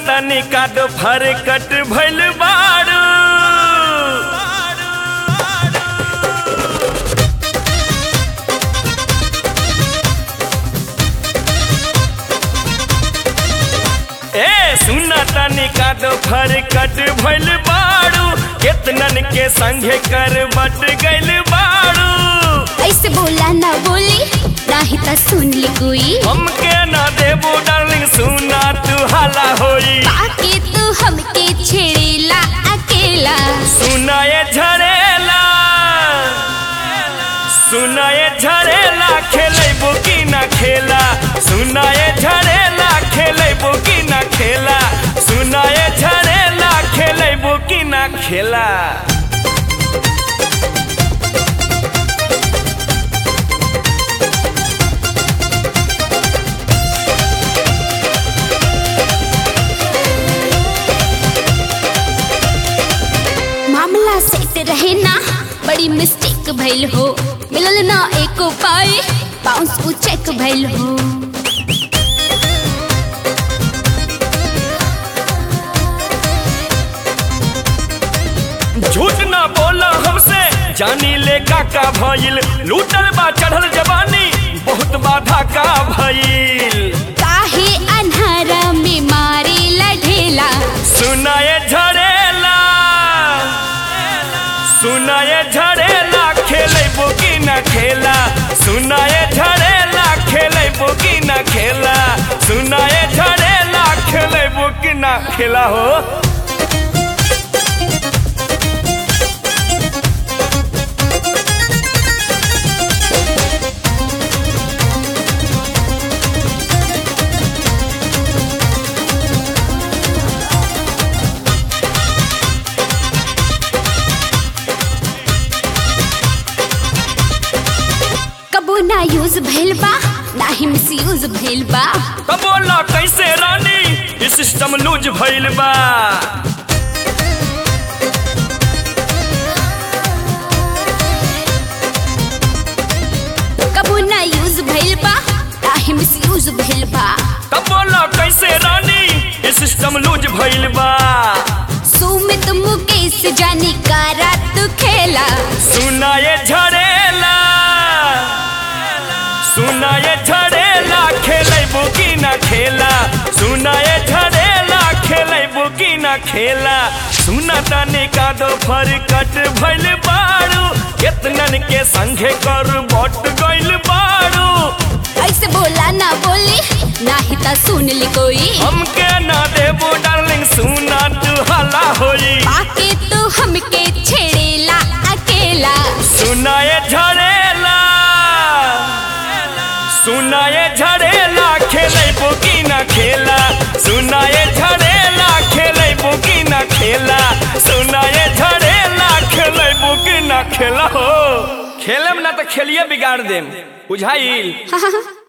तनी का दो फरकट भइल बाड़ू ए सुना तनी का दो फरकट भइल बाड़ू कितनन के संगे कर बट गइल बाड़ू ऐसे बोला ना बोली नाही ता सुन ली कोई हमके ना देबो डार्लिंग सुना तू हाला होई बाकी तू हमके छेड़ेला अकेला सुनाए झरेला खेलेबो की ना खेला सुनाए झरेला खेलेबो की ना खेला सुनाए झरेला खेलेबो की ना खेला मामला सेट रहे ना बड़ी मिस्टेक भइल हो मिलल ना एको पाई बाउंस उ चेक भइल हो झूठ ना बोला हमसे जानी ले का भइल लूटल बा चढ़ल जवानी बहुत बाधा का भइल काहे अन्हारा में मारे लढेला सुनाए झरेला खेलेबो की ना खेला सुनाए झरेला खेलेबो की ना खेला सुनाए झरेला खेलेबो की ना खेला हो कबो ना यूज भइल बा ना ही मिसयूज भइल बा तो बोला कैसे रानी ये सिस्टम लूज भइल बा कबो ना यूज भइल बा ना ही मिसयूज भइल बा तो बोला कैसे रानी ये सिस्टम लूज भइल बा सुमित मुकेश जानी का रात खेला सुनाए झरेला खेलेबो की ना खेला सुनाए झरेला खेलेबो की ना खेला सुना तनी का दो फरकट भइल बाड़ू कितनन के संगे कर बट गइल बाड़ू ऐसे बोला ना बोली नाही ता सुन ली कोई हमके ना देबो डार्लिंग सुना तू हाला होई बाकी तू हमके छेड़ेला अकेला सुनाए झरेला खेलेबो की ना खेला सुनाए झरेला खेलेबो की ना खेला सुनाए झरेला खेलेबो की ना खेला हो खेलम ना तो खेलिए बिगाड़ देम बुझाइल